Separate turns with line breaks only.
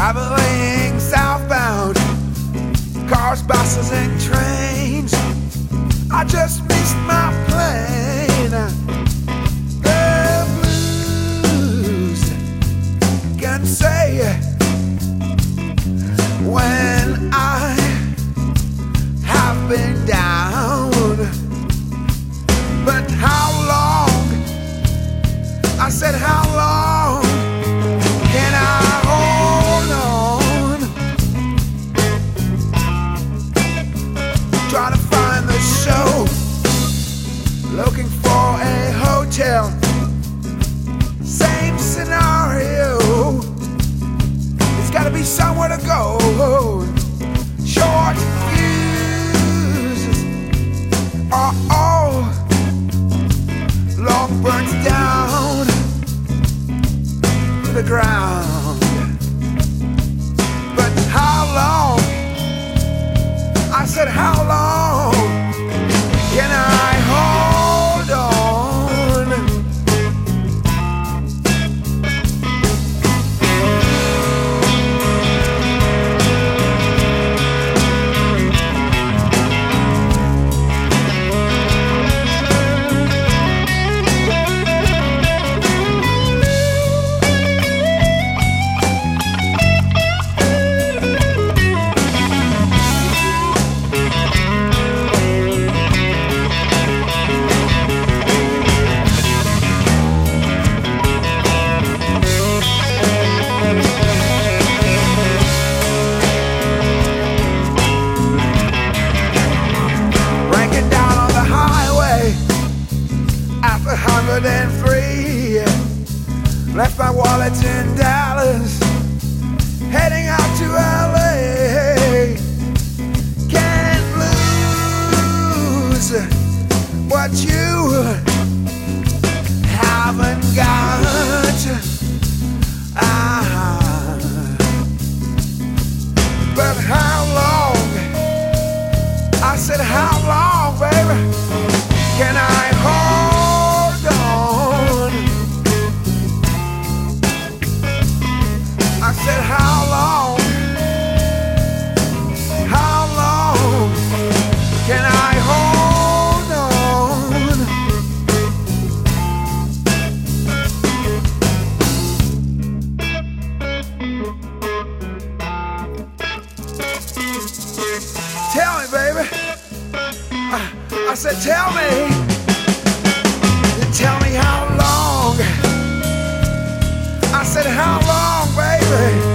traveling southbound, cars, buses, and trains. I just missed my plane. The blues can say when I have been down, but how long? I said, how long can I hold on? Try to find the show, looking for a hotel. Same scenario. It's gotta be somewhere to go. Short fuses are all long burns down to the ground. But how long? I said, how long can I hold on? Ranking down on the highway after 103. Left my wallet in Dallas, heading out to LA. Can't lose what you haven't got. But how long? I said, how long, baby, can I hold on? I said, how long? How long can I hold on? Tell me, baby. I said, tell me how long. I said, how long, baby?